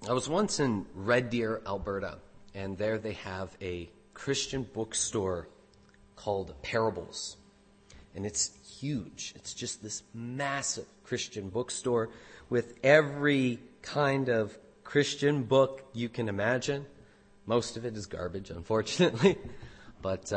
I was once in Red Deer, Alberta, and there they have a Christian bookstore called Parables. And it's huge. It's just this massive Christian bookstore with every kind of Christian book you can imagine. Most of it is garbage, unfortunately. But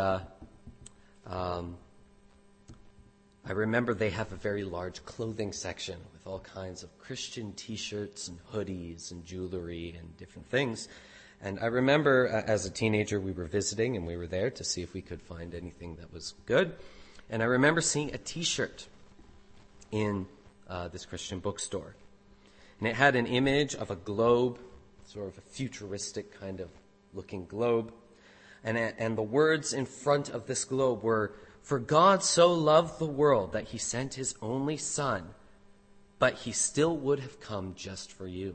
I remember they have a very large clothing section with all kinds of Christian t-shirts and hoodies and jewelry and different things. And I remember as a teenager we were visiting and we were there to see if we could find anything that was good. And I remember seeing a t-shirt in this Christian bookstore. And it had an image of a globe, sort of a futuristic kind of looking globe. And the words in front of this globe were, "For God so loved the world that he sent his only Son, but he still would have come just for you."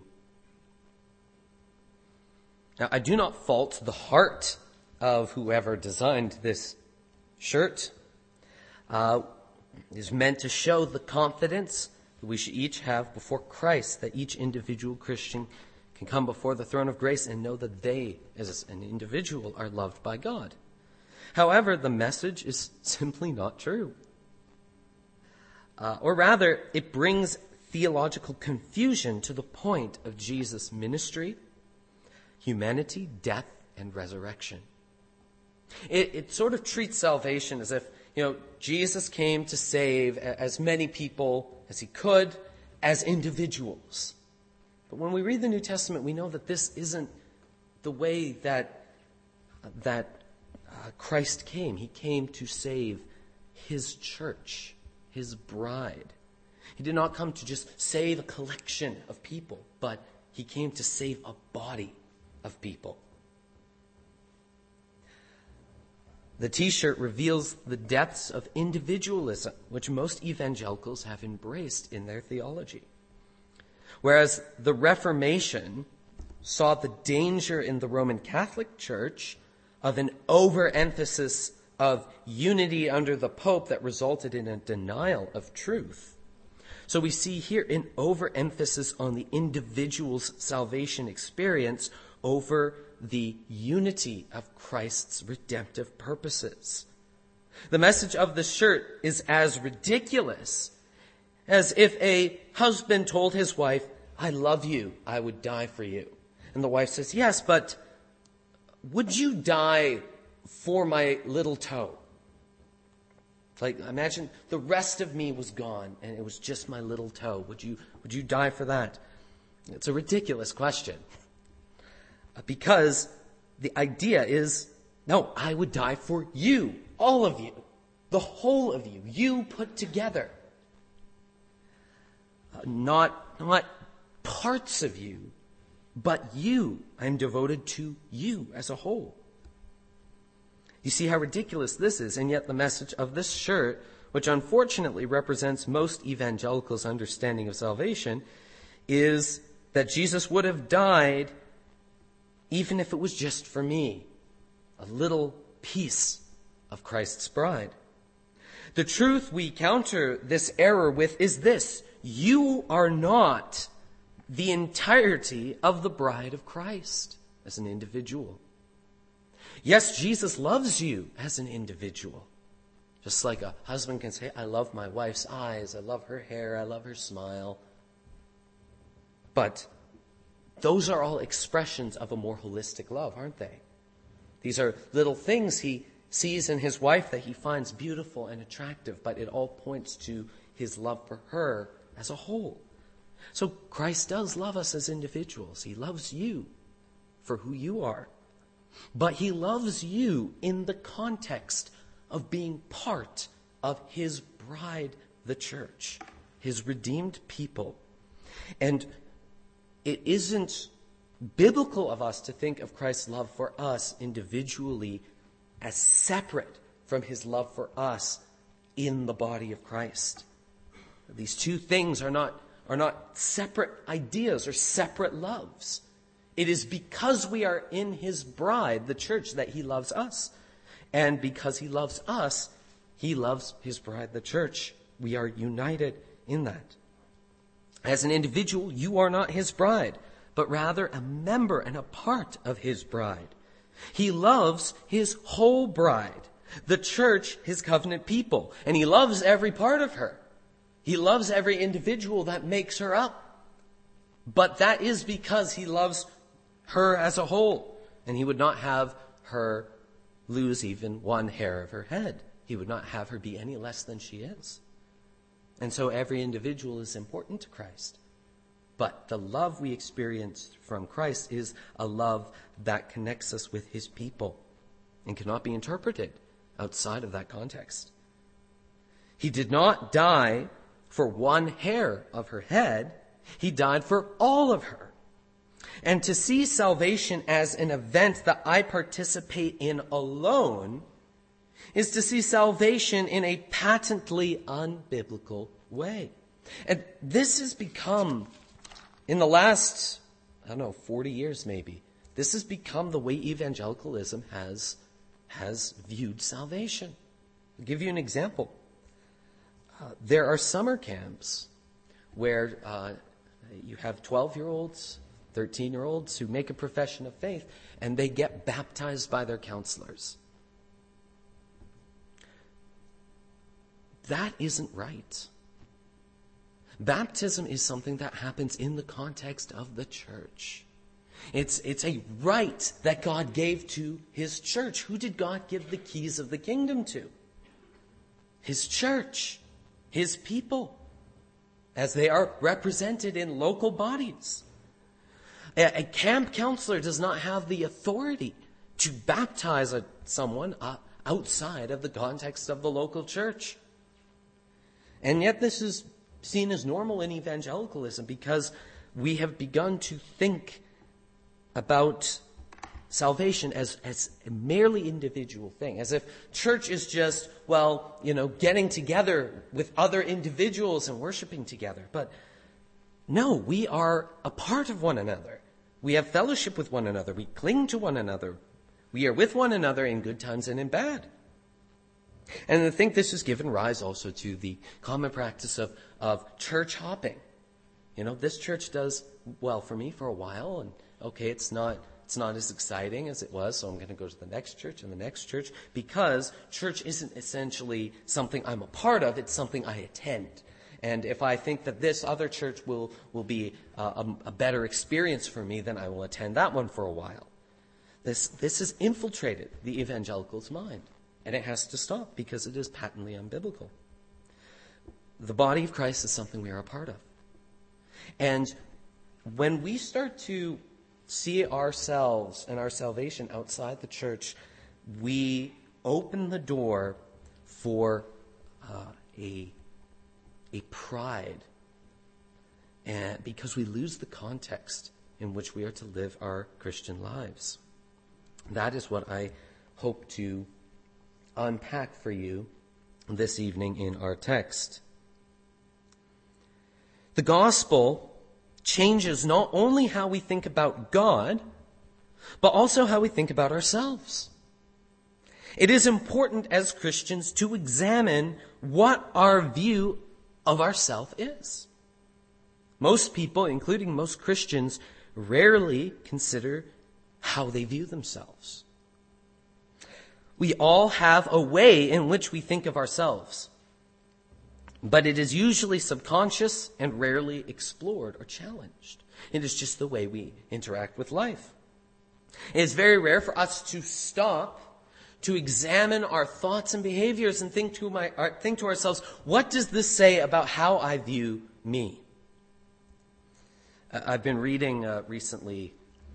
Now, I do not fault the heart of whoever designed this shirt. It is meant to show the confidence that we should each have before Christ, that each individual Christian can come before the throne of grace and know that they, as an individual, are loved by God. However, the message is simply not true. Or rather, it brings theological confusion to the point of Jesus' ministry, humanity, death, and resurrection. It sort of treats salvation as if, Jesus came to save as many people as he could as individuals. But when we read the New Testament, we know that this isn't the way that Christ came. He came to save his church, his bride. He did not come to just save a collection of people, but he came to save a body of people. The t-shirt reveals the depths of individualism, which most evangelicals have embraced in their theology. Whereas the Reformation saw the danger in the Roman Catholic Church of an overemphasis of unity under the Pope that resulted in a denial of truth. So we see here an overemphasis on the individual's salvation experience over the unity of Christ's redemptive purposes. The message of the shirt is as ridiculous as if a husband told his wife, "I love you, I would die for you." And the wife says, "Yes, but would you die for my little toe?" Like, imagine the rest of me was gone and it was just my little toe. Would you die for that? It's a ridiculous question. Because the idea is, no, I would die for you, all of you, the whole of you, you put together. Not parts of you, but you. I'm devoted to you as a whole. You see how ridiculous this is, and yet the message of this shirt, which unfortunately represents most evangelicals' understanding of salvation, is that Jesus would have died even if it was just for me, a little piece of Christ's bride. The truth we counter this error with is this: you are not the entirety of the bride of Christ as an individual. Yes, Jesus loves you as an individual. Just like a husband can say, "I love my wife's eyes, I love her hair, I love her smile." But those are all expressions of a more holistic love, aren't they? These are little things he sees in his wife that he finds beautiful and attractive, but it all points to his love for her as a whole. So Christ does love us as individuals. He loves you for who you are. But he loves you in the context of being part of his bride, the church, his redeemed people. And it isn't biblical of us to think of Christ's love for us individually as separate from his love for us in the body of Christ. These two things are not separate ideas or separate loves. It is because we are in his bride, the church, that he loves us. And because he loves us, he loves his bride, the church. We are united in that. As an individual, you are not his bride, but rather a member and a part of his bride. He loves his whole bride, the church, his covenant people, and he loves every part of her. He loves every individual that makes her up. But that is because he loves her as a whole, and he would not have her lose even one hair of her head. He would not have her be any less than she is. And so every individual is important to Christ. But the love we experience from Christ is a love that connects us with his people and cannot be interpreted outside of that context. He did not die for one hair of her head. He died for all of her. And to see salvation as an event that I participate in alone is to see salvation in a patently unbiblical way. And this has become, in the last, 40 years maybe, this has become the way evangelicalism has viewed salvation. I'll give you an example. There are summer camps where you have 12-year-olds, 13-year-olds who make a profession of faith, and they get baptized by their counselors. That isn't right. Baptism is something that happens in the context of the church. It's a right that God gave to his church. Who did God give the keys of the kingdom to? His church, his people, as they are represented in local bodies. A camp counselor does not have the authority to baptize someone outside of the context of the local church. And yet this is seen as normal in evangelicalism because we have begun to think about salvation as a merely individual thing, as if church is just, getting together with other individuals and worshiping together. But no, we are a part of one another. We have fellowship with one another. We cling to one another. We are with one another in good times and in bad. And I think this has given rise also to the common practice of church hopping. This church does well for me for a while, and okay, it's not as exciting as it was, so I'm going to go to the next church and the next church, because church isn't essentially something I'm a part of, it's something I attend. And if I think that this other church will be a better experience for me, then I will attend that one for a while. This has infiltrated the evangelical's mind. And it has to stop because it is patently unbiblical. The body of Christ is something we are a part of. And when we start to see ourselves and our salvation outside the church, we open the door for a pride, and because we lose the context in which we are to live our Christian lives. That is what I hope to unpack for you this evening in our text. The gospel changes not only how we think about God, but also how we think about ourselves. It is important as Christians to examine what our view of ourself is. Most people, including most Christians, rarely consider how they view themselves. We all have a way in which we think of ourselves, but it is usually subconscious and rarely explored or challenged. It is just the way we interact with life. It is very rare for us to stop to examine our thoughts and behaviors and think to ourselves, what does this say about how I view me? I've been reading recently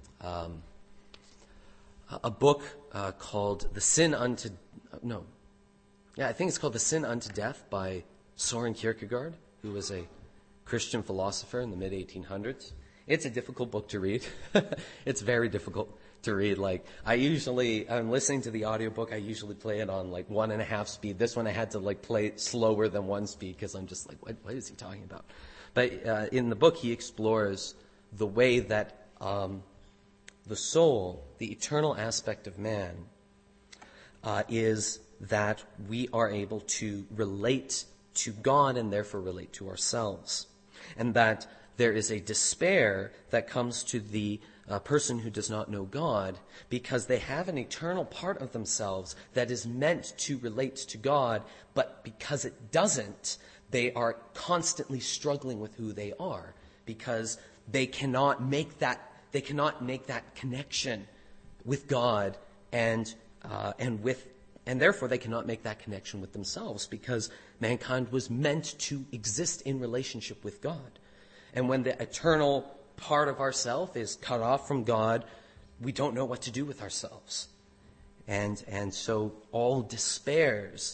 a book called The Sin Unto Death by Soren Kierkegaard, who was a Christian philosopher in the mid-1800s. It's a difficult book to read. It's very difficult to read. I'm listening to the audiobook, I usually play it on 1.5 speed. This one I had to play it slower than 1 speed because I'm just what is he talking about? But in the book he explores the way that the soul, the eternal aspect of man, is that we are able to relate to God and therefore relate to ourselves. And that there is a despair that comes to the person who does not know God, because they have an eternal part of themselves that is meant to relate to God, but because it doesn't, they are constantly struggling with who they are, because they cannot make that connection with God, and therefore they cannot make that connection with themselves, because mankind was meant to exist in relationship with God. And when the eternal part of ourself is cut off from God, we don't know what to do with ourselves. And so all despairs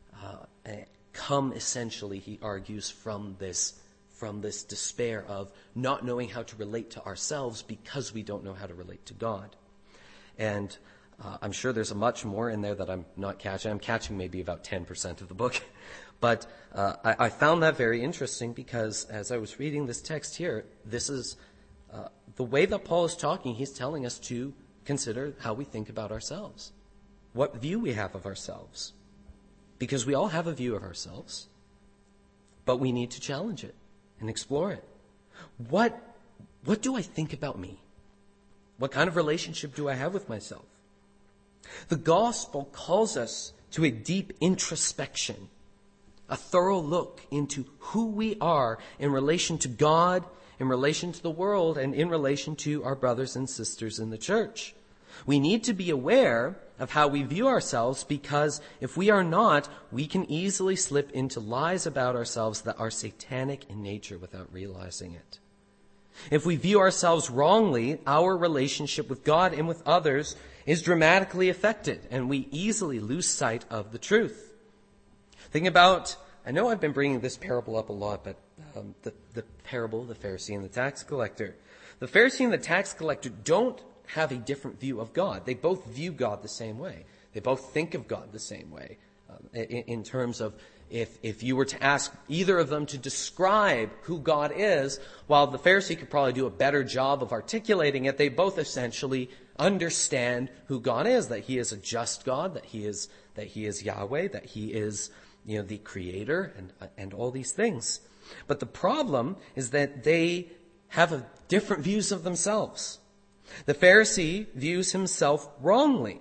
come essentially, he argues, from this despair of not knowing how to relate to ourselves because we don't know how to relate to God. And I'm sure there's much more in there that I'm not catching. I'm catching maybe about 10% of the book. But I found that very interesting, because as I was reading this text here, this is the way that Paul is talking. He's telling us to consider how we think about ourselves, what view we have of ourselves. Because we all have a view of ourselves, but we need to challenge it and explore it. What do I think about me? What kind of relationship do I have with myself? The gospel calls us to a deep introspection, a thorough look into who we are in relation to God, in relation to the world, and in relation to our brothers and sisters in the church. We need to be aware of how we view ourselves, because if we are not, we can easily slip into lies about ourselves that are satanic in nature without realizing it. If we view ourselves wrongly, our relationship with God and with others is dramatically affected, and we easily lose sight of the truth. Think about, I know I've been bringing this parable up a lot, but the parable, the Pharisee and the tax collector. The Pharisee and the tax collector don't have a different view of God. They both view God the same way. They both think of God the same way. In terms of, if you were to ask either of them to describe who God is, while the Pharisee could probably do a better job of articulating it, they both essentially understand who God is, that he is a just God, that he is Yahweh, that he is, the creator, and all these things. But the problem is that they have different views of themselves. The Pharisee views himself wrongly,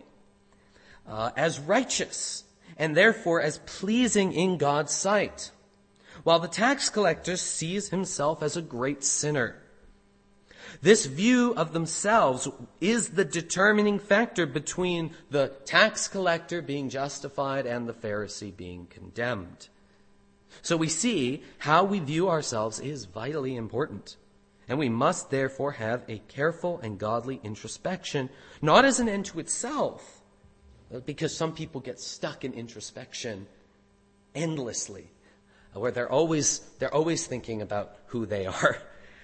as righteous, and therefore as pleasing in God's sight, while the tax collector sees himself as a great sinner. This view of themselves is the determining factor between the tax collector being justified and the Pharisee being condemned. So we see how we view ourselves is vitally important. And we must therefore have a careful and godly introspection, not as an end to itself, because some people get stuck in introspection endlessly, where they're always thinking about who they are,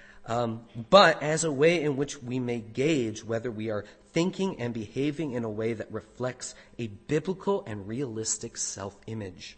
but as a way in which we may gauge whether we are thinking and behaving in a way that reflects a biblical and realistic self-image.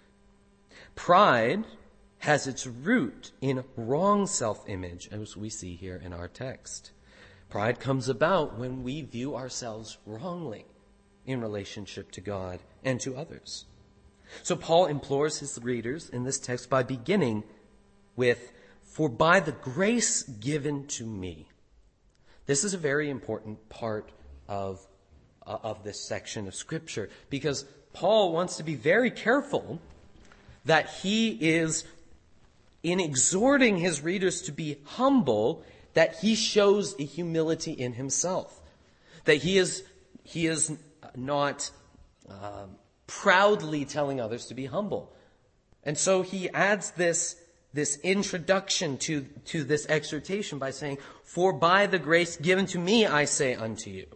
Pride has its root in wrong self-image, as we see here in our text. Pride comes about when we view ourselves wrongly in relationship to God and to others. So Paul implores his readers in this text by beginning with, "For by the grace given to me." This is a very important part of this section of Scripture, because Paul wants to be very careful that he is, in exhorting his readers to be humble, that he shows a humility in himself. That he is not proudly telling others to be humble. And so he adds this introduction to this exhortation by saying, "For by the grace given to me, I say unto you."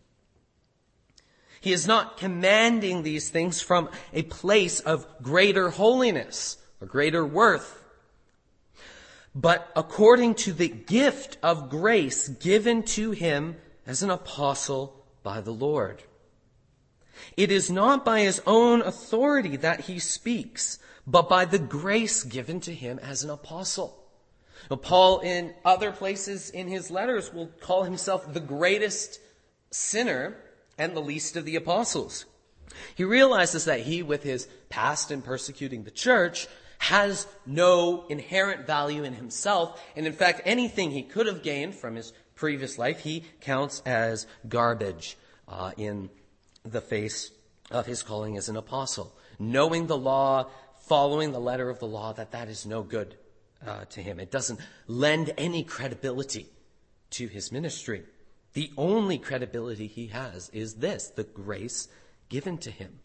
He is not commanding these things from a place of greater holiness or greater worth, but according to the gift of grace given to him as an apostle by the Lord. It is not by his own authority that he speaks, but by the grace given to him as an apostle. Now, Paul, in other places in his letters, will call himself the greatest sinner and the least of the apostles. He realizes that he, with his past in persecuting the church, has no inherent value in himself, and in fact, anything he could have gained from his previous life, he counts as garbage in the face of his calling as an apostle. Knowing the law, following the letter of the law, that is no good to him. It doesn't lend any credibility to his ministry. The only credibility he has is this, the grace given to him.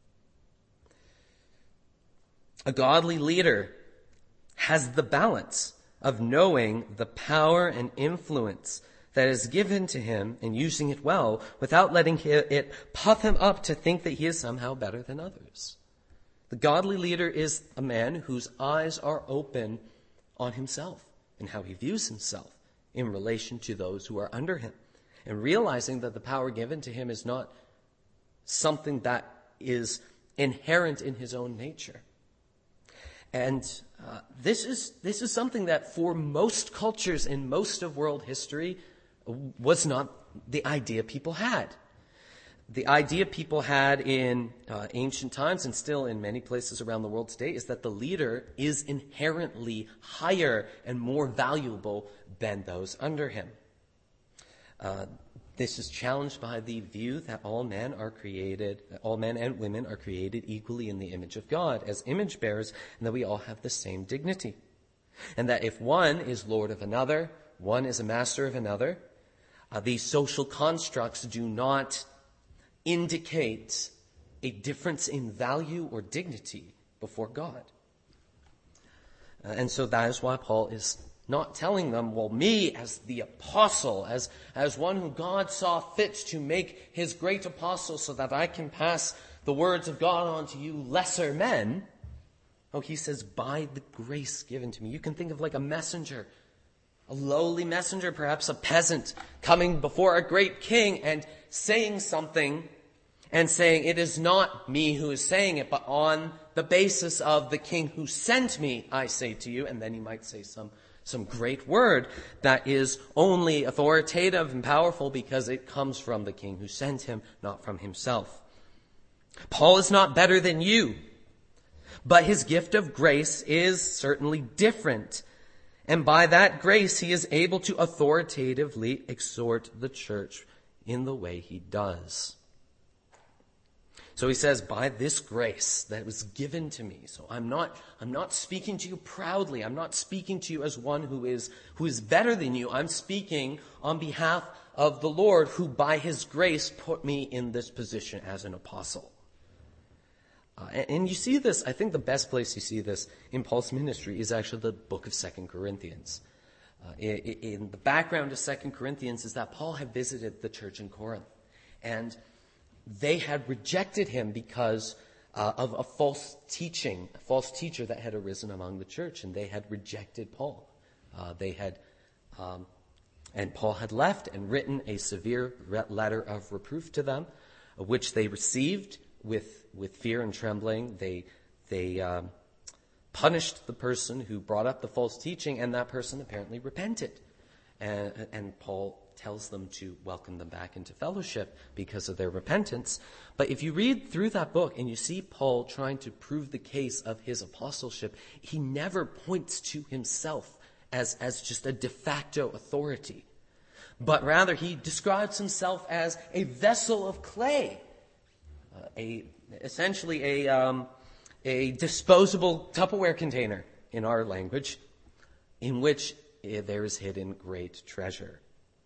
A godly leader has the balance of knowing the power and influence that is given to him and using it well without letting it puff him up to think that he is somehow better than others. The godly leader is a man whose eyes are open on himself and how he views himself in relation to those who are under him, and realizing that the power given to him is not something that is inherent in his own nature. And this is something that for most cultures in most of world history was not the idea people had. The idea people had in ancient times and still in many places around the world today is that the leader is inherently higher and more valuable than those under him. This is challenged by the view that all men and women are created equally in the image of God as image bearers, and that we all have the same dignity. And that if one is Lord of another, one is a master of another, these social constructs do not indicate a difference in value or dignity before God. And so that is why Paul is not telling them, well, me as the apostle, as one who God saw fit to make his great apostle so that I can pass the words of God on to you lesser men. Oh, he says, by the grace given to me. You can think of like a messenger, a lowly messenger, perhaps a peasant, coming before a great king and saying something and saying, it is not me who is saying it, but on the basis of the king who sent me, I say to you. And then he might say some great word that is only authoritative and powerful because it comes from the king who sent him, not from himself. Paul is not better than you, but his gift of grace is certainly different. And by that grace, he is able to authoritatively exhort the church in the way he does. So he says, by this grace that was given to me. So I'm not speaking to you proudly. I'm not speaking to you as one who is better than you. I'm speaking on behalf of the Lord, who by his grace put me in this position as an apostle. And you see this, I think the best place you see this in Paul's ministry is actually the book of 2 Corinthians. In the background of 2 Corinthians is that Paul had visited the church in Corinth. And they had rejected him because of a false teacher that had arisen among the church, and they had rejected Paul. And Paul had left and written a severe letter of reproof to them, which they received with fear and trembling. They punished the person who brought up the false teaching, and that person apparently repented. And Paul tells them to welcome them back into fellowship because of their repentance. But if you read through that book and you see Paul trying to prove the case of his apostleship, he never points to himself as just a de facto authority. But rather he describes himself as a vessel of clay, essentially a disposable Tupperware container in our language, in which there is hidden great treasure.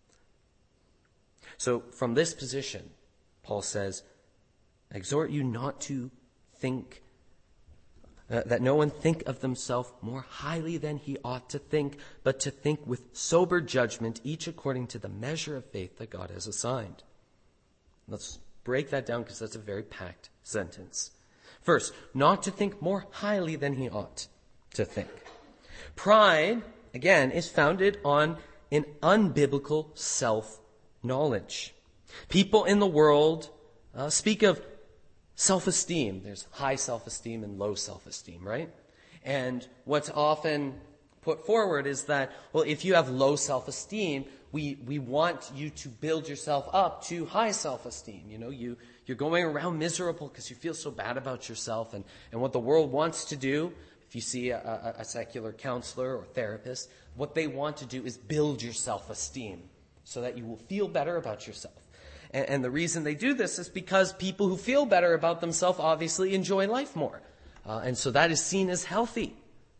So from this position, Paul says, I exhort you not to think, that no one think of themselves more highly than he ought to think, but to think with sober judgment, each according to the measure of faith that God has assigned. Let's break that down because that's a very packed sentence. First, not to think more highly than he ought to think. Pride, again, is founded on an unbiblical self-knowledge. People in the world speak of self-esteem. There's high self-esteem and low self-esteem, right? And what's often put forward is that, well, if you have low self-esteem, we want you to build yourself up to high self-esteem. You know, you're going around miserable because you feel so bad about yourself. And what the world wants to do, if you see a secular counselor or therapist, what they want to do is build your self-esteem so that you will feel better about yourself. And the reason they do this is because people who feel better about themselves obviously enjoy life more. And so that is seen as healthy.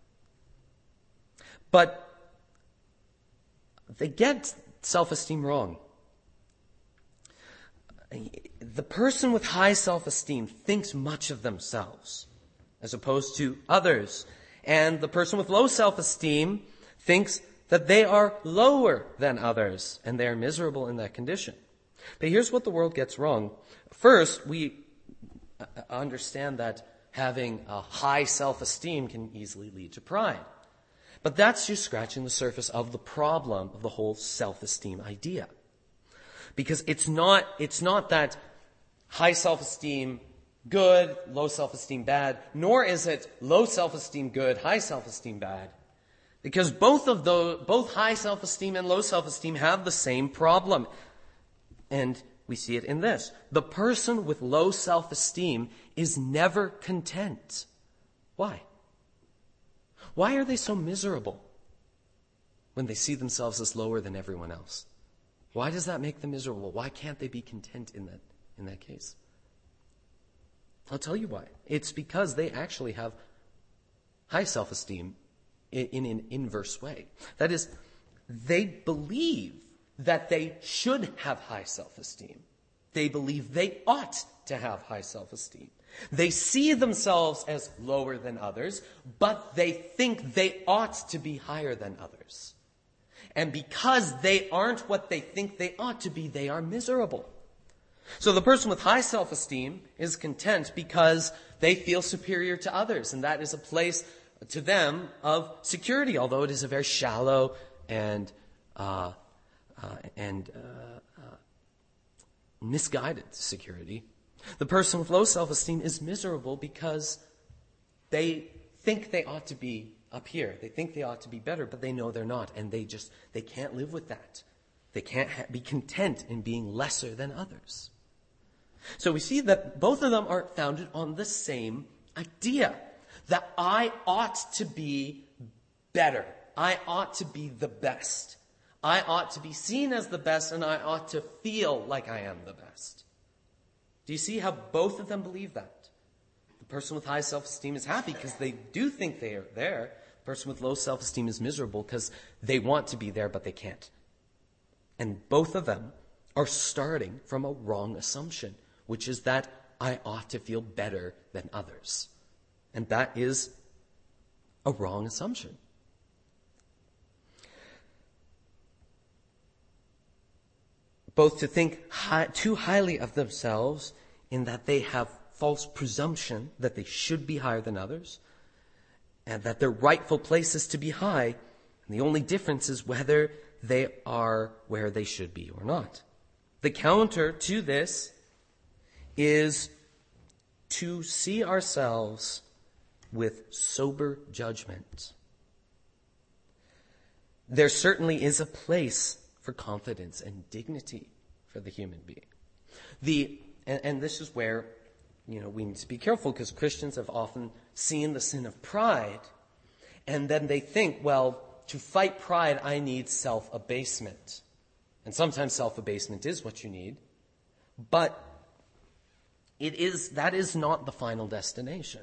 But they get self-esteem wrong. The person with high self-esteem thinks much of themselves as opposed to others. And the person with low self-esteem thinks that they are lower than others, and they are miserable in that condition. But here's what the world gets wrong. First, we understand that having a high self-esteem can easily lead to pride. But that's just scratching the surface of the problem of the whole self-esteem idea. Because it's not that high self-esteem good, low self-esteem bad, nor is it low self-esteem good, high self-esteem bad. Because both high self-esteem and low self-esteem have the same problem. And we see it in this. The person with low self-esteem is never content. Why? Why are they so miserable when they see themselves as lower than everyone else? Why does that make them miserable? Why can't they be content in that case? I'll tell you why. It's because they actually have high self-esteem in an inverse way. That is, they believe that they should have high self-esteem. They believe they ought to have high self-esteem. They see themselves as lower than others, but they think they ought to be higher than others. And because they aren't what they think they ought to be, they are miserable. So the person with high self-esteem is content because they feel superior to others, and that is a place to them of security, although it is a very shallow and misguided security. The person with low self-esteem is miserable because they think they ought to be up here. They think they ought to be better, but they know they're not, and they can't live with that. They can't be content in being lesser than others. So we see that both of them are founded on the same idea, that I ought to be better. I ought to be the best. I ought to be seen as the best, and I ought to feel like I am the best. Do you see how both of them believe that? The person with high self-esteem is happy because they do think they are there. The person with low self-esteem is miserable because they want to be there, but they can't. And both of them are starting from a wrong assumption, which is that I ought to feel better than others. And that is a wrong assumption. Both to think too highly of themselves in that they have false presumption that they should be higher than others, and that their rightful place is to be high, and the only difference is whether they are where they should be or not. The counter to this is to see ourselves with sober judgment. There certainly is a place for confidence and dignity for the human being. And this is where, we need to be careful, because Christians have often seen the sin of pride, and then they think, well, to fight pride, I need self-abasement. And sometimes self-abasement is what you need, but that is not the final destination.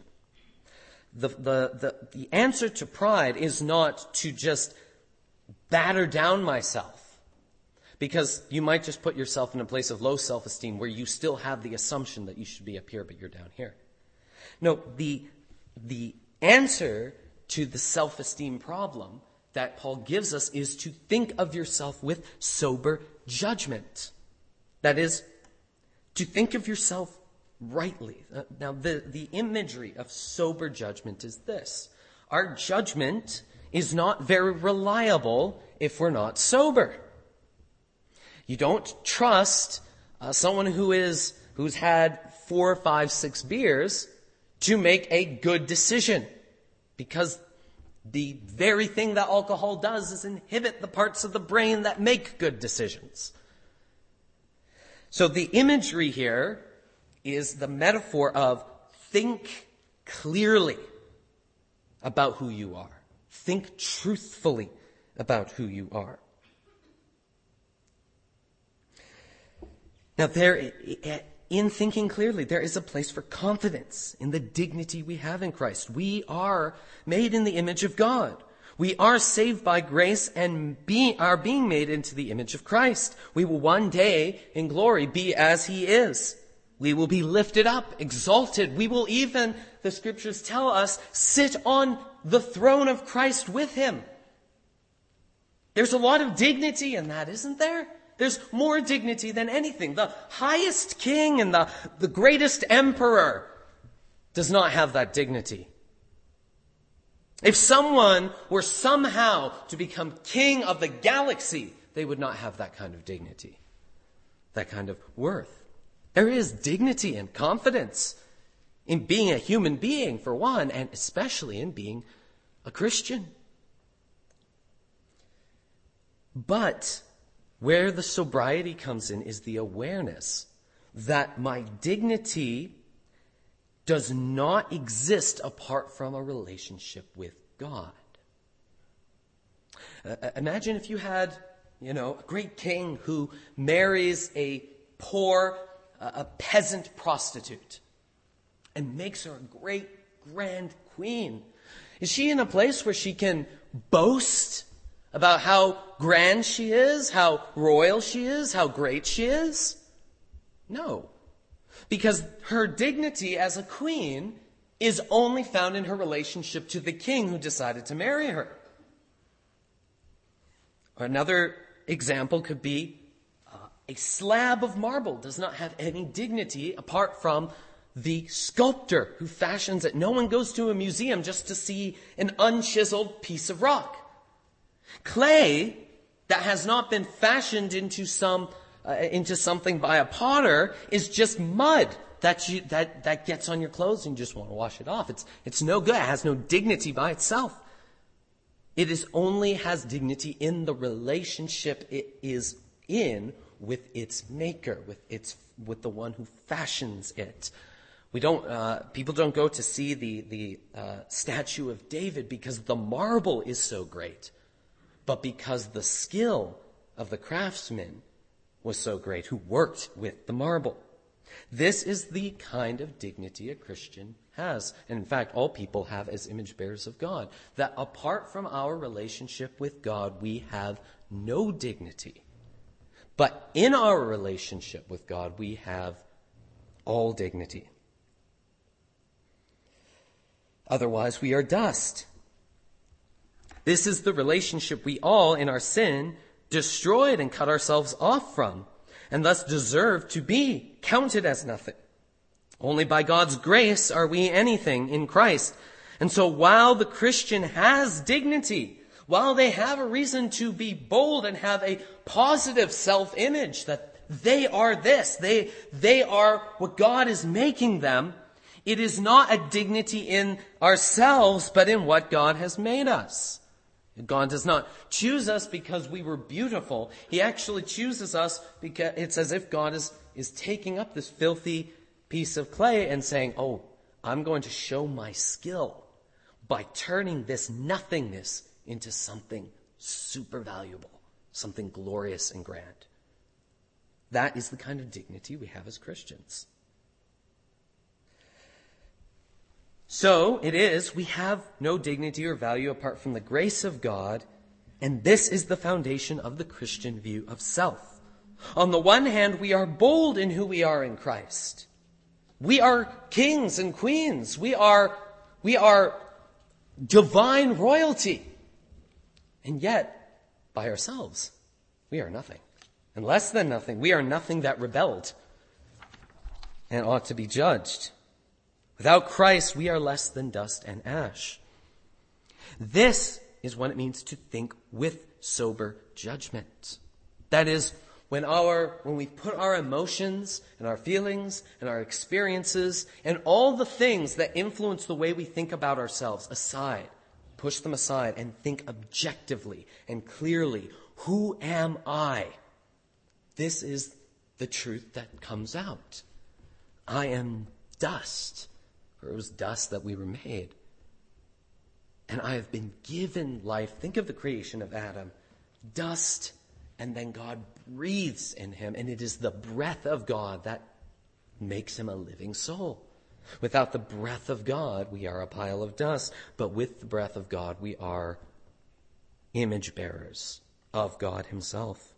The answer to pride is not to just batter down myself, because you might just put yourself in a place of low self-esteem where you still have the assumption that you should be up here, but you're down here. No, the answer to the self-esteem problem that Paul gives us is to think of yourself with sober judgment. That is, to think of yourself rightly. Now, the imagery of sober judgment is this. Our judgment is not very reliable if we're not sober. You don't trust someone who's had 4, 5, 6 beers to make a good decision, because the very thing that alcohol does is inhibit the parts of the brain that make good decisions. So the imagery here is the metaphor of think clearly. about who you are. Think truthfully about who you are. Now, in thinking clearly, there is a place for confidence in the dignity we have in Christ. We are made in the image of God. We are saved by grace and are being made into the image of Christ. We will one day in glory be as he is. We will be lifted up, exalted. We will even, the scriptures tell us, sit on the throne of Christ with him. There's a lot of dignity in that, isn't there? There's more dignity than anything. The highest king and the greatest emperor does not have that dignity. If someone were somehow to become king of the galaxy, they would not have that kind of dignity, that kind of worth. There is dignity and confidence in being a human being, for one, and especially in being a Christian. But where the sobriety comes in is the awareness that my dignity does not exist apart from a relationship with God. Imagine if you had, a great king who marries a poor, a peasant prostitute and makes her a great grand queen. Is she in a place where she can boast about how grand she is, how royal she is, how great she is? No. Because her dignity as a queen is only found in her relationship to the king who decided to marry her. Another example could be a slab of marble does not have any dignity apart from the sculptor who fashions it. No one goes to a museum just to see an unchiseled piece of rock. Clay that has not been fashioned into something by a potter is just mud that gets on your clothes and you just want to wash it off. It's no good. It has no dignity by itself. It only has dignity in the relationship it is in with its maker, with the one who fashions it. People don't go to see the statue of David because the marble is so great, but because the skill of the craftsman was so great who worked with the marble. This is the kind of dignity a Christian has, and in fact all people have as image bearers of God, that apart from our relationship with God we have no dignity. But in our relationship with God we have all dignity. Otherwise we are dust. This is the relationship we all, in our sin, destroyed and cut ourselves off from, and thus deserve to be counted as nothing. Only by God's grace are we anything in Christ. And so while the Christian has dignity, while they have a reason to be bold and have a positive self-image that they are this, they are what God is making them, it is not a dignity in ourselves, but in what God has made us. God does not choose us because we were beautiful. He actually chooses us because it's as if God is taking up this filthy piece of clay and saying, oh, I'm going to show my skill by turning this nothingness into something super valuable, something glorious and grand. That is the kind of dignity we have as Christians. So it is, we have no dignity or value apart from the grace of God, and this is the foundation of the Christian view of self. On the one hand, we are bold in who we are in Christ. We are kings and queens. We are divine royalty. And yet, by ourselves, we are nothing. And less than nothing. We are nothing that rebelled and ought to be judged. Without Christ, we are less than dust and ash. This is what it means to think with sober judgment. That is, when we put our emotions and our feelings and our experiences and all the things that influence the way we think about ourselves aside, push them aside and think objectively and clearly, who am I? This is the truth that comes out. I am dust. For it was dust that we were made. and I have been given life. Think of the creation of Adam. Dust, and then God breathes in him, and it is the breath of God that makes him a living soul. Without the breath of God, we are a pile of dust, but with the breath of God, we are image bearers of God himself.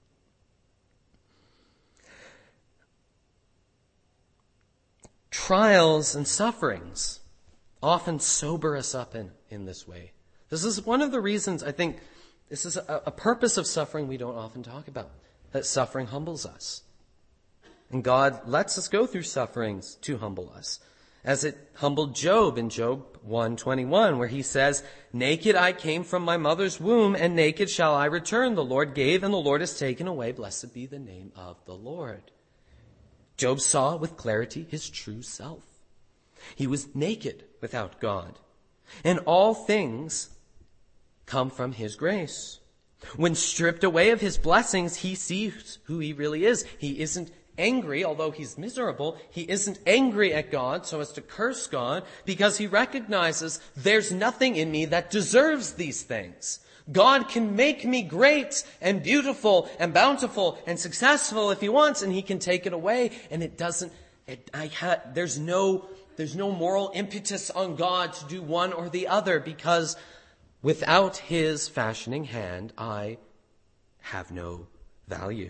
Trials and sufferings often sober us up in this way. This is one of the reasons I think this is a purpose of suffering we don't often talk about, that suffering humbles us. And God lets us go through sufferings to humble us, as it humbled Job in Job 1:21, where he says, "Naked I came from my mother's womb, and naked shall I return. The Lord gave, and the Lord has taken away. Blessed be the name of the Lord." Job saw with clarity his true self. He was naked without God, and all things come from his grace. When stripped away of his blessings, he sees who he really is. He isn't angry, although he's miserable. He isn't angry at God so as to curse God, because he recognizes there's nothing in me that deserves these things. God can make me great and beautiful and bountiful and successful if he wants, and he can take it away. And there's no moral impetus on God to do one or the other, because without his fashioning hand, I have no value.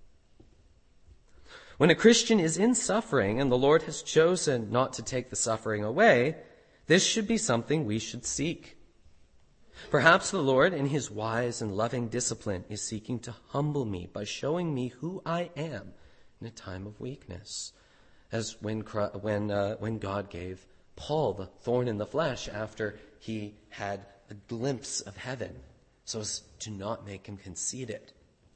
When a Christian is in suffering and the Lord has chosen not to take the suffering away, this should be something we should seek. Perhaps the Lord, in his wise and loving discipline, is seeking to humble me by showing me who I am in a time of weakness, as when God gave Paul the thorn in the flesh after he had a glimpse of heaven, so as to not make him conceited.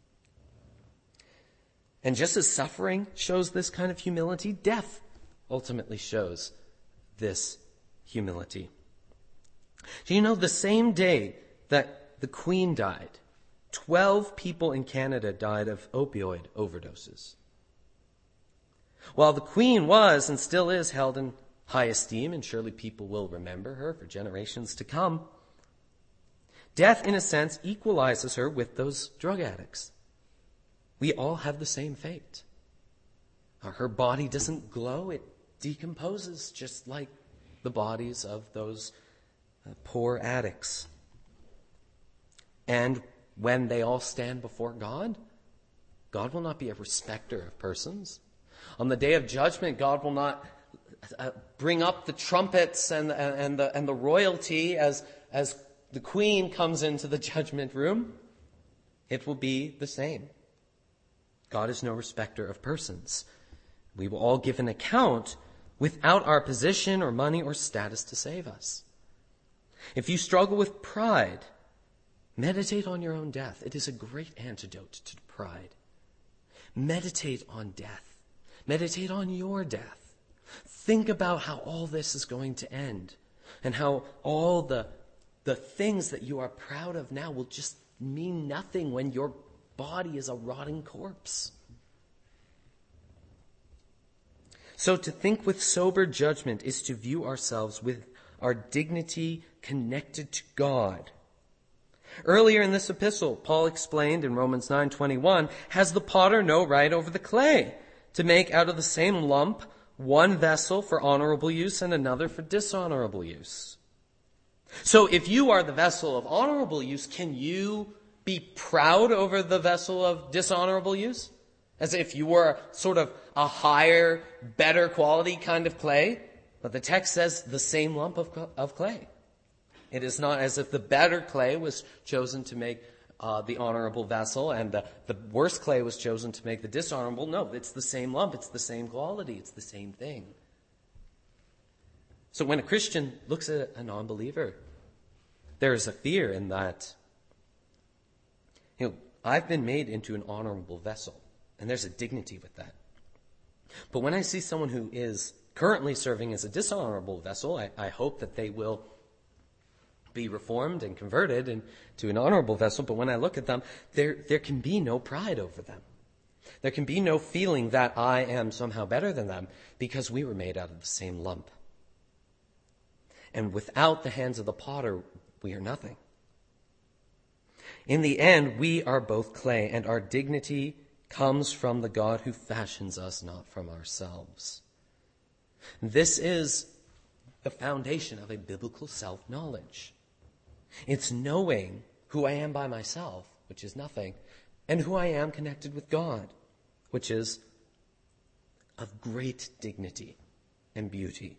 And just as suffering shows this kind of humility, death ultimately shows this humility. Do you know the same day that the Queen died, 12 people in Canada died of opioid overdoses? While the Queen was and still is held in high esteem, and surely people will remember her for generations to come, death, in a sense, equalizes her with those drug addicts. We all have the same fate. Her body doesn't glow, it decomposes just like the bodies of those poor addicts. And when they all stand before God, God will not be a respecter of persons. On the day of judgment, God will not bring up the trumpets and the royalty as the Queen comes into the judgment room. It will be the same. God is no respecter of persons. We will all give an account without our position or money or status to save us. If you struggle with pride, meditate on your own death. It is a great antidote to pride. Meditate on death. Meditate on your death. Think about how all this is going to end, and how all the things that you are proud of now will just mean nothing when your body is a rotting corpse. So to think with sober judgment is to view ourselves with our dignity connected to God. Earlier in this epistle, Paul explained in Romans 9:21, has the potter no right over the clay to make out of the same lump one vessel for honorable use and another for dishonorable use? So if you are the vessel of honorable use, can you be proud over the vessel of dishonorable use? As if you were sort of a higher, better quality kind of clay? But the text says the same lump of clay. It is not as if the better clay was chosen to make the honorable vessel and the worse clay was chosen to make the dishonorable. No, it's the same lump. It's the same quality. It's the same thing. So when a Christian looks at a non-believer, there is a fear in that, I've been made into an honorable vessel, and there's a dignity with that. But when I see someone who is currently serving as a dishonorable vessel, I hope that they will be reformed and converted into an honorable vessel. But when I look at them, there can be no pride over them. There can be no feeling that I am somehow better than them, because we were made out of the same lump. And without the hands of the potter, we are nothing. In the end, we are both clay, and our dignity comes from the God who fashions us, not from ourselves. This is the foundation of a biblical self-knowledge. It's knowing who I am by myself, which is nothing, and who I am connected with God, which is of great dignity and beauty.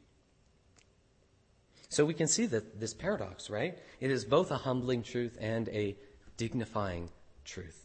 So we can see that this paradox, right? It is both a humbling truth and a dignifying truth.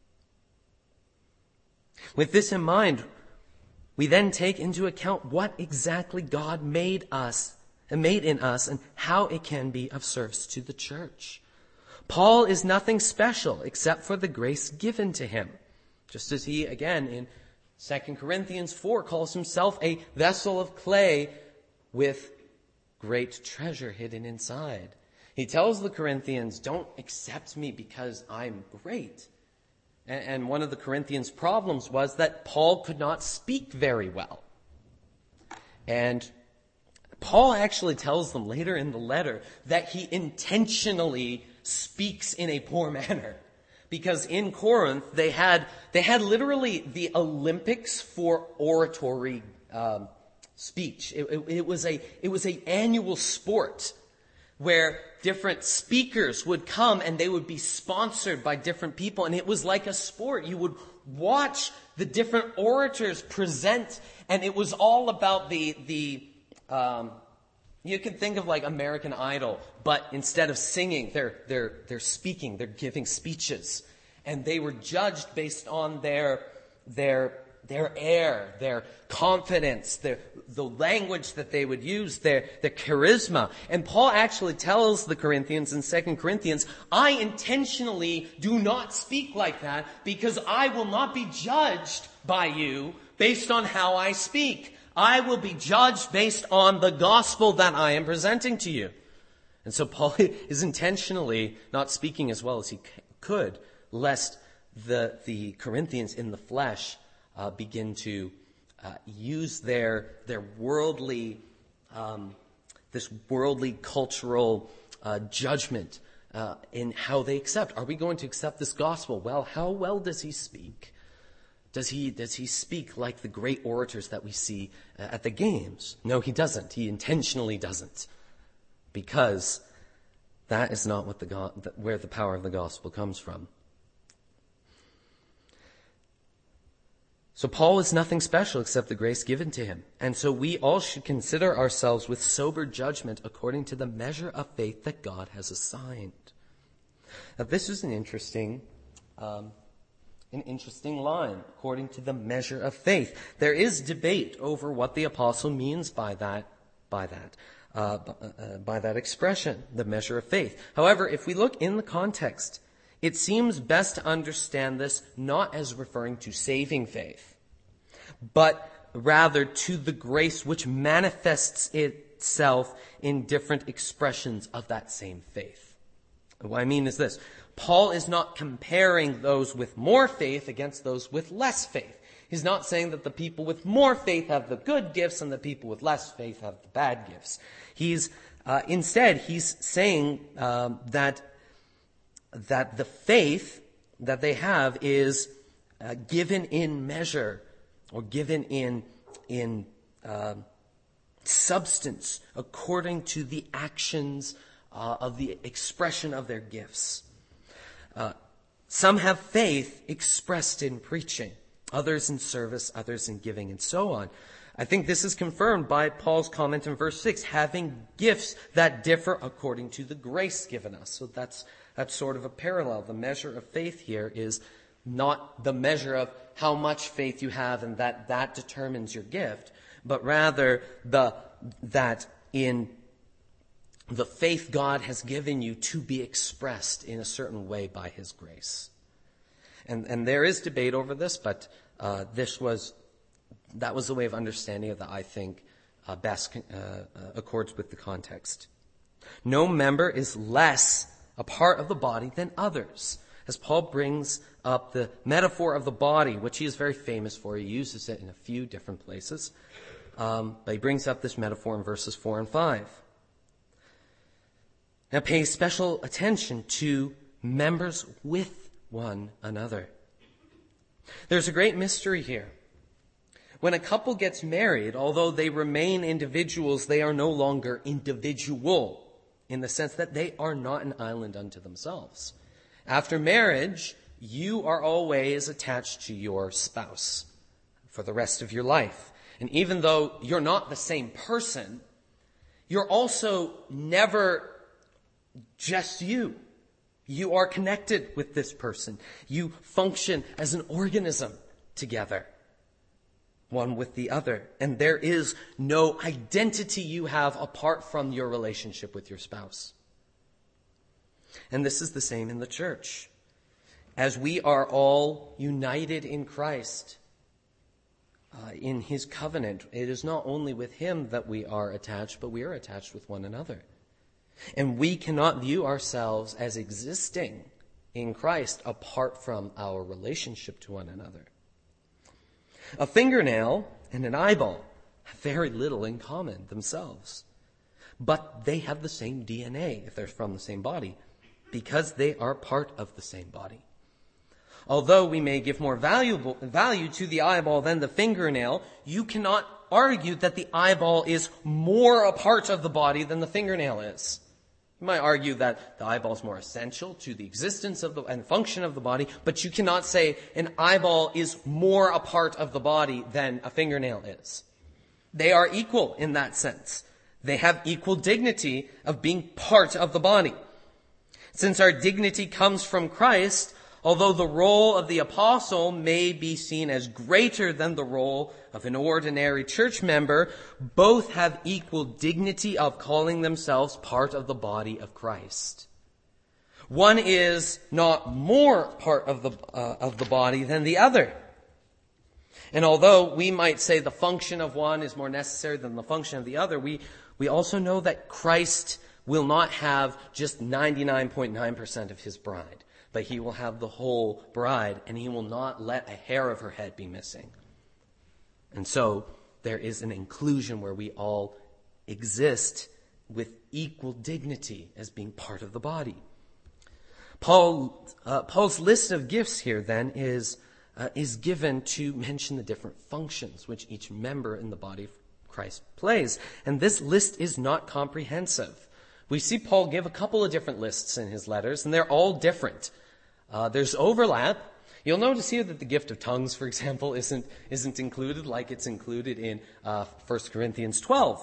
With this in mind, we then take into account what exactly God made in us and how it can be of service to the church. Paul is nothing special except for the grace given to him. Just as he, again, in 2 Corinthians 4, calls himself a vessel of clay with great treasure hidden inside. He tells the Corinthians, don't accept me because I'm great. And one of the Corinthians' problems was that Paul could not speak very well. And Paul actually tells them later in the letter that he intentionally speaks in a poor manner. Because in Corinth, they had literally the Olympics for oratory speech. It was a annual sport where different speakers would come and they would be sponsored by different people, and it was like a sport. You would watch the different orators present, and it was all about the you can think of like American Idol, but instead of singing, they're speaking, they're giving speeches, and they were judged based on their air, their confidence, the language that they would use, their charisma. And Paul actually tells the Corinthians in 2 Corinthians, I intentionally do not speak like that because I will not be judged by you based on how I speak. I will be judged based on the gospel that I am presenting to you. And so Paul is intentionally not speaking as well as he could, lest the Corinthians in the flesh begin to use their worldly, this worldly cultural judgment in how they accept. Are we going to accept this gospel? Well, how well does he speak? Does he speak like the great orators that we see at the games? No, he doesn't. He intentionally doesn't, because that is not what where the power of the gospel comes from. So Paul is nothing special except the grace given to him. And so we all should consider ourselves with sober judgment according to the measure of faith that God has assigned. Now this is an interesting line, according to the measure of faith. There is debate over what the apostle means by that expression, the measure of faith. However, if we look in the context, it seems best to understand this not as referring to saving faith, but rather to the grace which manifests itself in different expressions of that same faith. What I mean is this. Paul is not comparing those with more faith against those with less faith. He's not saying that the people with more faith have the good gifts and the people with less faith have the bad gifts. Instead, he's saying that the faith that they have is given in measure, or given in substance according to the actions of the expression of their gifts. Some have faith expressed in preaching, others in service, others in giving, and so on. I think this is confirmed by Paul's comment in verse 6, having gifts that differ according to the grace given us. So that's sort of a parallel. The measure of faith here is not the measure of how much faith you have and that determines your gift, but rather that in the faith God has given you to be expressed in a certain way by his grace. And there is debate over this, but that was the way of understanding it that I think best accords with the context. No member is less a part of the body than others. As Paul brings up the metaphor of the body, which he is very famous for, he uses it in a few different places, but he brings up this metaphor in verses 4 and 5. Now pay special attention to members with one another. There's a great mystery here. When a couple gets married, although they remain individuals, they are no longer individual in the sense that they are not an island unto themselves. After marriage, you are always attached to your spouse for the rest of your life. And even though you're not the same person, you're also never just you. You are connected with this person. You function as an organism together, one with the other. And there is no identity you have apart from your relationship with your spouse. And this is the same in the church. As we are all united in Christ, in his covenant, it is not only with him that we are attached, but we are attached with one another. And we cannot view ourselves as existing in Christ apart from our relationship to one another. A fingernail and an eyeball have very little in common themselves, but they have the same DNA if they're from the same body, because they are part of the same body. Although we may give more value to the eyeball than the fingernail, you cannot argue that the eyeball is more a part of the body than the fingernail is. You might argue that the eyeball is more essential to the existence of and function of the body, but you cannot say an eyeball is more a part of the body than a fingernail is. They are equal in that sense. They have equal dignity of being part of the body. Since our dignity comes from Christ, although the role of the apostle may be seen as greater than the role of an ordinary church member, both have equal dignity of calling themselves part of the body of Christ. One is not more part of the body than the other. And although we might say the function of one is more necessary than the function of the other, we also know that Christ will not have just 99.9% of his bride, but he will have the whole bride, and he will not let a hair of her head be missing. And so there is an inclusion where we all exist with equal dignity as being part of the body. Paul's list of gifts here then is given to mention the different functions which each member in the body of Christ plays. And this list is not comprehensive. We see Paul give a couple of different lists in his letters, and they're all different. There's overlap. You'll notice here that the gift of tongues, for example, isn't included like it's included in 1 Corinthians 12.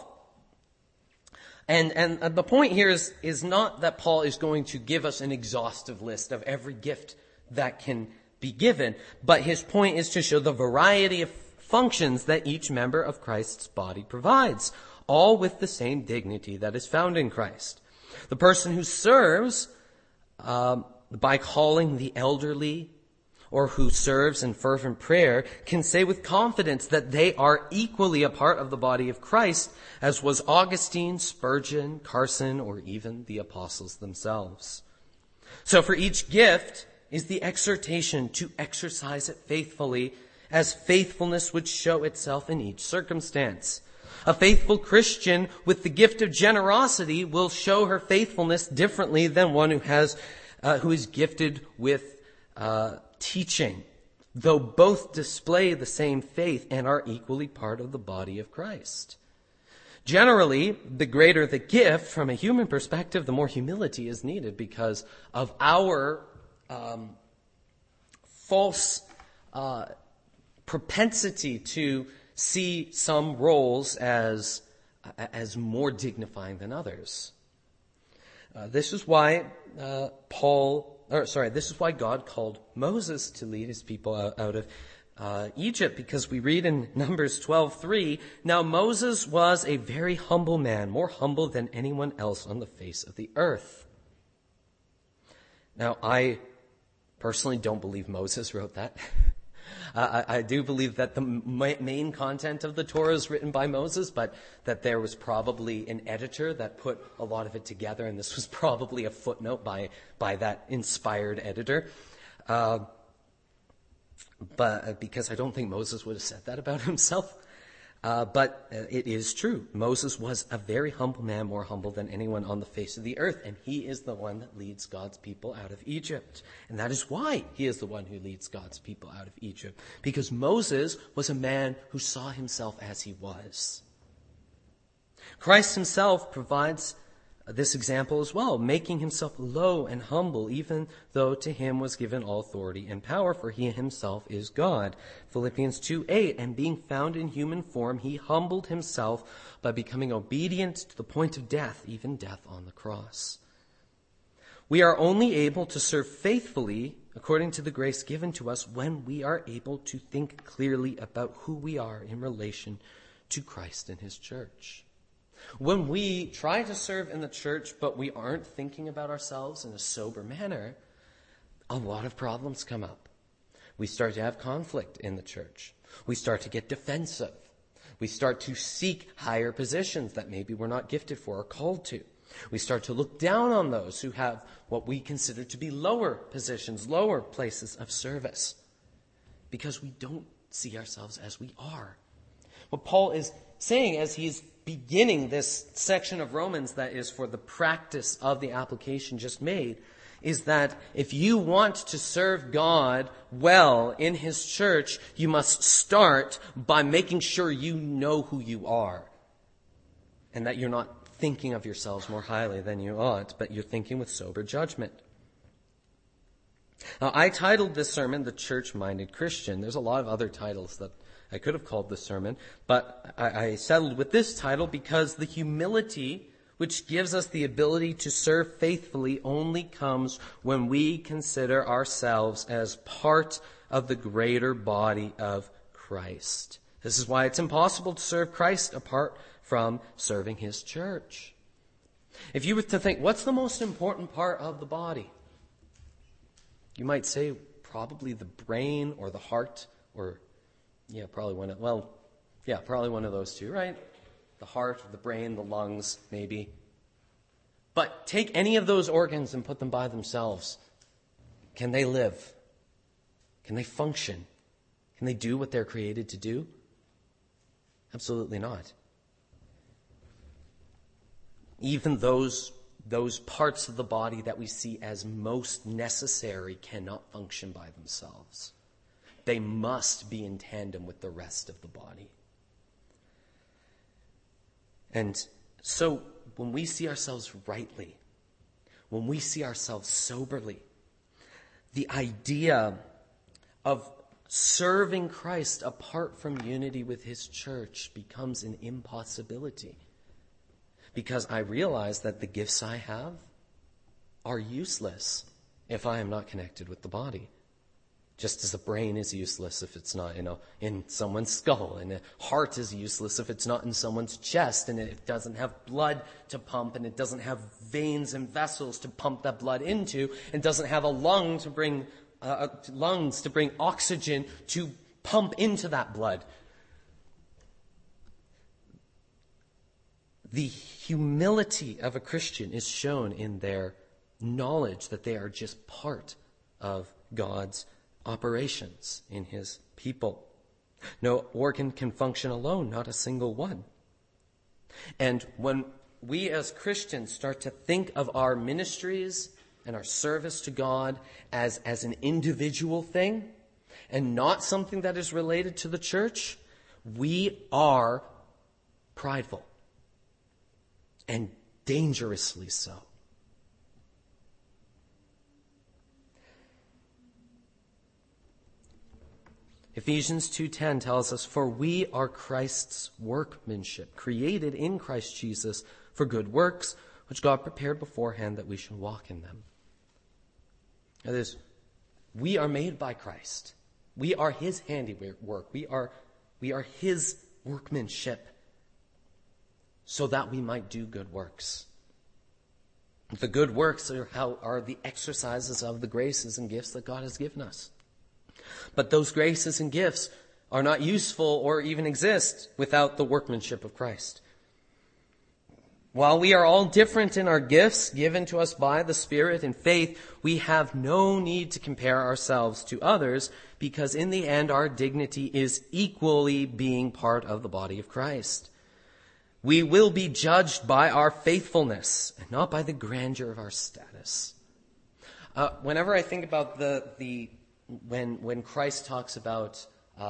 And the point here is not that Paul is going to give us an exhaustive list of every gift that can be given, but his point is to show the variety of functions that each member of Christ's body provides, all with the same dignity that is found in Christ. The person who serves by calling the elderly, or who serves in fervent prayer, can say with confidence that they are equally a part of the body of Christ, as was Augustine, Spurgeon, Carson, or even the apostles themselves. So for each gift is the exhortation to exercise it faithfully, as faithfulness would show itself in each circumstance. A faithful Christian with the gift of generosity will show her faithfulness differently than one who is gifted with teaching, though both display the same faith and are equally part of the body of Christ. Generally, the greater the gift from a human perspective, the more humility is needed because of our false propensity to see some roles as more dignifying than others. This is why God called Moses to lead his people out of Egypt, because we read in Numbers 12:3, "Now Moses was a very humble man, more humble than anyone else on the face of the earth." Now, I personally don't believe Moses wrote that. I do believe that the main content of the Torah is written by Moses, but that there was probably an editor that put a lot of it together, and this was probably a footnote by that inspired editor. But because I don't think Moses would have said that about himself. But it is true. Moses was a very humble man, more humble than anyone on the face of the earth. And he is the one that leads God's people out of Egypt. And that is why he is the one who leads God's people out of Egypt. Because Moses was a man who saw himself as he was. Christ himself provides this example as well, making himself low and humble, even though to him was given all authority and power, for he himself is God. Philippians 2:8, and being found in human form, he humbled himself by becoming obedient to the point of death, even death on the cross. We are only able to serve faithfully according to the grace given to us when we are able to think clearly about who we are in relation to Christ and his church. When we try to serve in the church, but we aren't thinking about ourselves in a sober manner, a lot of problems come up. We start to have conflict in the church. We start to get defensive. We start to seek higher positions that maybe we're not gifted for or called to. We start to look down on those who have what we consider to be lower positions, lower places of service, because we don't see ourselves as we are. What Paul is saying as he's beginning this section of Romans that is for the practice of the application just made is that if you want to serve God well in his church, you must start by making sure you know who you are and that you're not thinking of yourselves more highly than you ought, but you're thinking with sober judgment. Now, I titled this sermon, The Church-Minded Christian. There's a lot of other titles that I could have called this sermon, but I settled with this title because the humility which gives us the ability to serve faithfully only comes when we consider ourselves as part of the greater body of Christ. This is why it's impossible to serve Christ apart from serving his church. If you were to think, what's the most important part of the body? You might say probably the brain or the heart or probably one of those two, right? The heart, the brain, the lungs, maybe. But take any of those organs and put them by themselves. Can they live? Can they function? Can they do what they're created to do? Absolutely not. Even those parts of the body that we see as most necessary cannot function by themselves. They must be in tandem with the rest of the body. And so when we see ourselves rightly, when we see ourselves soberly, the idea of serving Christ apart from unity with his church becomes an impossibility. Because I realize that the gifts I have are useless if I am not connected with the body. Just as a brain is useless if it's not, in someone's skull, and a heart is useless if it's not in someone's chest, and it doesn't have blood to pump, and it doesn't have veins and vessels to pump that blood into, and doesn't have a lungs to bring oxygen to pump into that blood. The humility of a Christian is shown in their knowledge that they are just part of God's operations in his people. No organ can function alone, not a single one. And when we as Christians start to think of our ministries and our service to God as an individual thing and not something that is related to the church, we are prideful. And dangerously so. Ephesians 2:10 tells us, "For we are Christ's workmanship, created in Christ Jesus for good works, which God prepared beforehand that we should walk in them." That is, we are made by Christ. We are his handiwork. We are his workmanship, so that we might do good works. The good works are the exercises of the graces and gifts that God has given us. But those graces and gifts are not useful or even exist without the workmanship of Christ. While we are all different in our gifts given to us by the Spirit and faith, we have no need to compare ourselves to others, because in the end our dignity is equally being part of the body of Christ. We will be judged by our faithfulness and not by the grandeur of our status. Whenever I think about when Christ talks about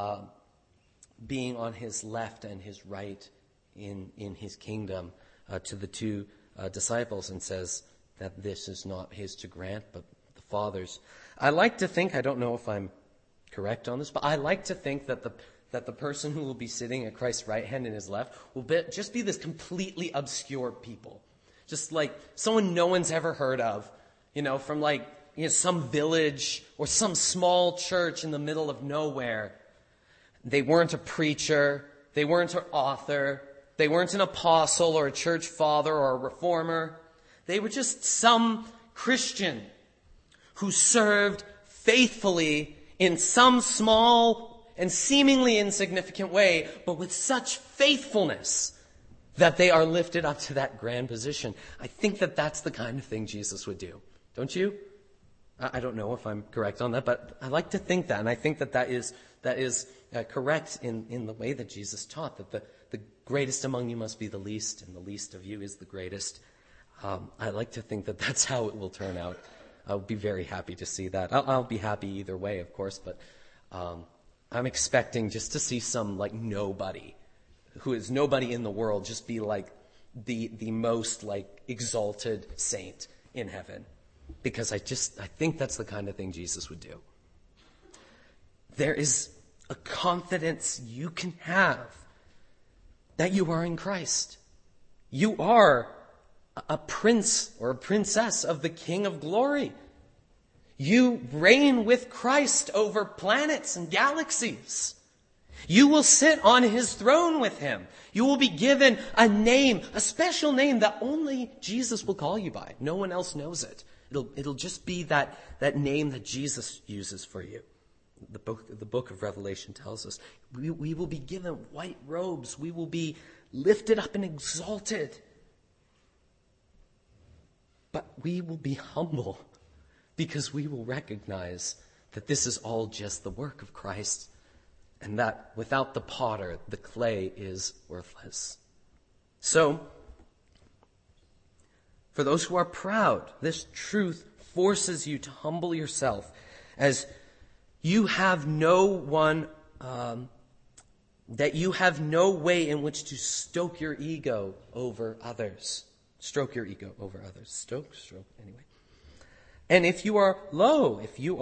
being on his left and his right in his kingdom, to the two disciples, and says that this is not his to grant, but the Father's. I like to think, I don't know if I'm correct on this, but I like to think that the person who will be sitting at Christ's right hand and his left will just be this completely obscure people. Just like someone no one's ever heard of, from some village or some small church in the middle of nowhere. They weren't a preacher. They weren't an author. They weren't an apostle or a church father or a reformer. They were just some Christian who served faithfully in some small and seemingly insignificant way, but with such faithfulness that they are lifted up to that grand position. I think that that's the kind of thing Jesus would do. Don't you? I don't know if I'm correct on that, but I like to think that, and I think that is correct in the way that Jesus taught, that the greatest among you must be the least, and the least of you is the greatest. I like to think that that's how it will turn out. I'll be very happy to see that. I'll be happy either way, of course, but I'm expecting just to see some nobody, who is nobody in the world, just be the most exalted saint in heaven. Because I think that's the kind of thing Jesus would do. There is a confidence you can have that you are in Christ. You are a prince or a princess of the King of Glory. You reign with Christ over planets and galaxies. You will sit on his throne with him. You will be given a name, a special name that only Jesus will call you by. No one else knows it. It'll just be that name that Jesus uses for you. The book of Revelation tells us we will be given white robes. We will be lifted up and exalted. But we will be humble because we will recognize that this is all just the work of Christ, and that without the potter, the clay is worthless. So, for those who are proud, this truth forces you to humble yourself, as you have no one, that you have no way in which to stoke your ego over others. Stroke your ego over others. Stroke, anyway. And if you are low, if you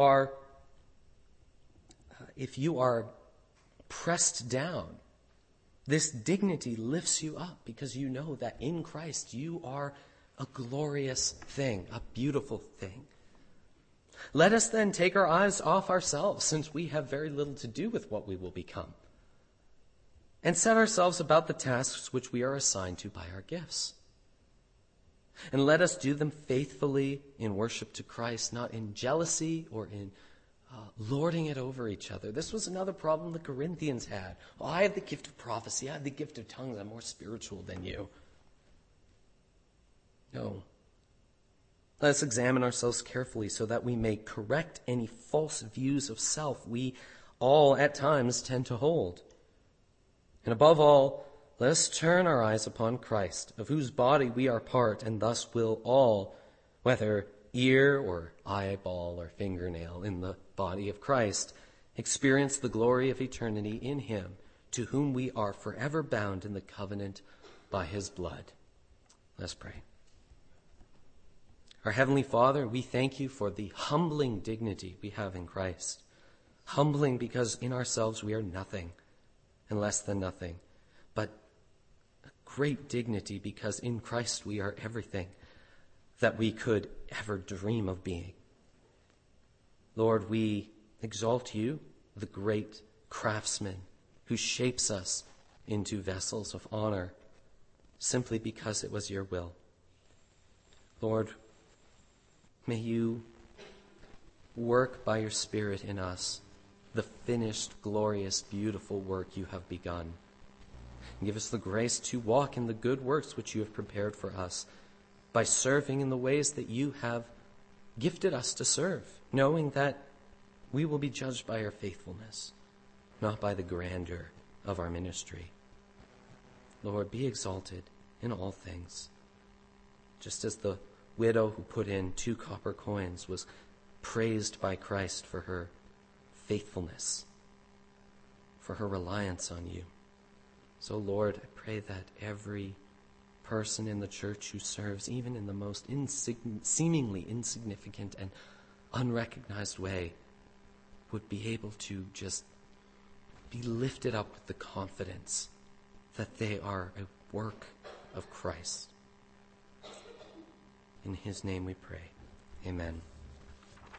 are pressed down, this dignity lifts you up, because you know that in Christ you are a glorious thing, a beautiful thing. Let us then take our eyes off ourselves, since we have very little to do with what we will become, and set ourselves about the tasks which we are assigned to by our gifts. And let us do them faithfully in worship to Christ, not in jealousy or in lording it over each other. This was another problem the Corinthians had. Oh, I have the gift of prophecy. I have the gift of tongues. I'm more spiritual than you. No. Let us examine ourselves carefully so that we may correct any false views of self we all at times tend to hold. And above all, let us turn our eyes upon Christ, of whose body we are part, and thus will all, whether ear or eyeball or fingernail in the body of Christ, experience the glory of eternity in him, to whom we are forever bound in the covenant by his blood. Let's pray. Our Heavenly Father, we thank you for the humbling dignity we have in Christ. Humbling because in ourselves we are nothing and less than nothing, but a great dignity because in Christ we are everything that we could ever dream of being. Lord, we exalt you, the great craftsman who shapes us into vessels of honor simply because it was your will. Lord, may you work by your Spirit in us the finished, glorious, beautiful work you have begun. And give us the grace to walk in the good works which you have prepared for us by serving in the ways that you have gifted us to serve, knowing that we will be judged by our faithfulness, not by the grandeur of our ministry. Lord, be exalted in all things. Just as the widow who put in 2 copper coins was praised by Christ for her faithfulness, for her reliance on you. So, Lord, I pray that every person in the church who serves, even in the most seemingly insignificant and unrecognized way, would be able to just be lifted up with the confidence that they are a work of Christ. In his name we pray. Amen.